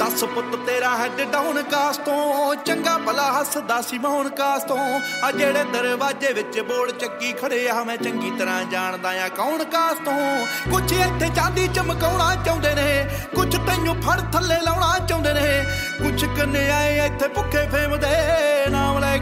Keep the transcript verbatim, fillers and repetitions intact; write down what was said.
दस पुत तेरा हैड डाउन कास तो चंगा भला हसदा सी मौन कास तो आ जेड़े दरवाजे विच बोल चक्की खड़े आ मैं चंगी तरह जानदा आ कौन कास तो कुछ इत्थे चांदी चमकाउणा चाहुंदे ने कुछ तैनूं फड़ थल्ले लाउणा चाहुंदे ने कुछ कन्याए इत्थे भुखे फेमदे नाम लै